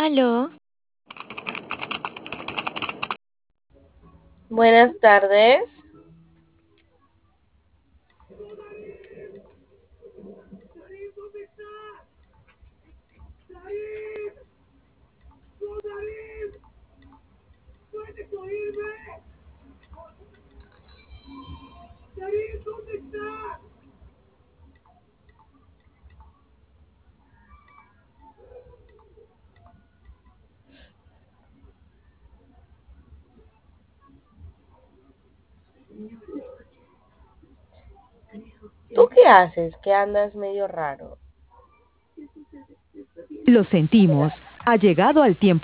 Aló, Buenas tardes. ¿Tú qué haces? Que andas medio raro. Lo sentimos. Ha llegado al tiempo.